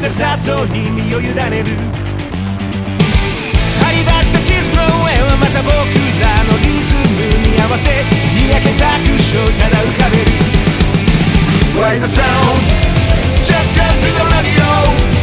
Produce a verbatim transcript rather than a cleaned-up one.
ふるさとに身を委ねる。張り出した地図の上はまた僕らのリズムに合わせにやけたクッションただ浮かべる。 Where's the sound? Just come to the radio.